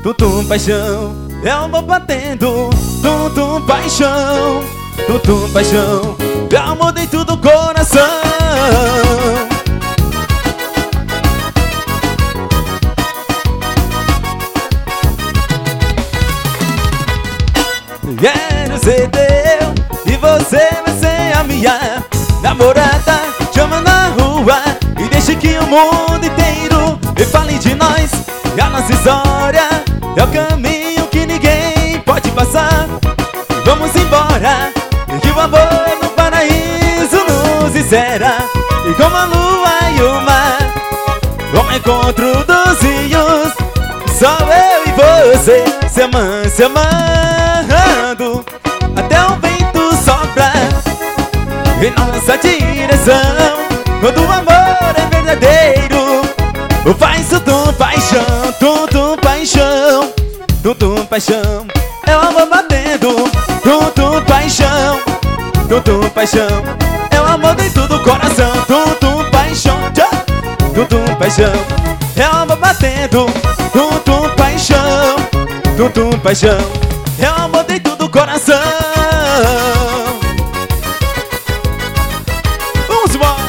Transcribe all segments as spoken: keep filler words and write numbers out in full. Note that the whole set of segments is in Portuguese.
tum-tum paixão, é o amor batendo. Tum-tum paixão, tum-tum paixão, é amor dentro do coração. Quero ser teu e você vai ser a minha namorada. Chama na rua e deixe que o mundo inteiro me fale de nós. E a nossa história é o caminho que ninguém pode passar. Vamos embora, que o amor no paraíso nos espera. E como a lua e o mar, o encontro dos rios, só eu e você se amando, se amando, até o vento sopra em nossa direção. Quando o amor é verdadeiro, faz tum-tum paixão, tum-tum paixão, tum-tum paixão, é o amor batendo. Tum-tum paixão, tum-tum paixão, é o amor dentro do coração. Tum-tum paixão, tum-tum paixão, é o amor batendo. Tum-tum paixão, tum-tum paixão, é o amor dentro do coração. Vamos embora.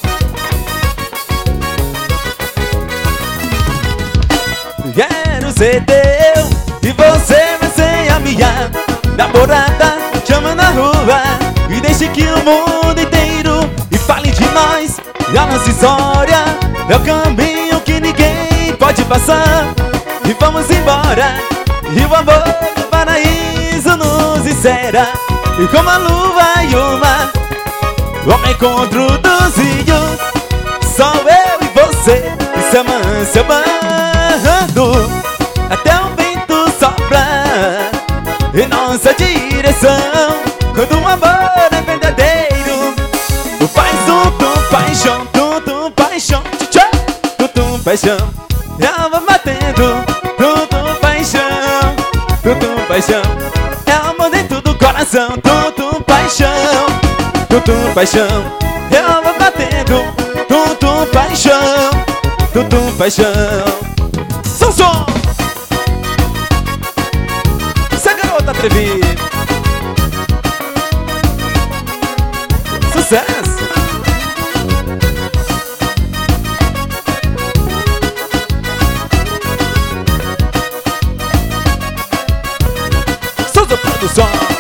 Quero ser teu e você vai ser a minha namorada. Chama na rua e deixe que o mundo inteiro me fale de nós. E a nossa história é o caminho que ninguém pode passar. E vamos embora, e o amor do paraíso nos espera. E como a lua e o mar, o encontro dos rios, só eu e você se amando, se amando, até o vento sopra em nossa direção. Quando o amor é verdadeiro, faz tum-tum paixão, tum-tum paixão, tum-tum paixão, é amor batendo. Tum-tum paixão, tum-tum paixão, é amor dentro do coração. Tum-tum paixão, tum-tum paixão, é amor batendo. Tum-tum paixão, tum-tum paixão. Som, som! Essa garota atrevida, sucesso! Souza Produção.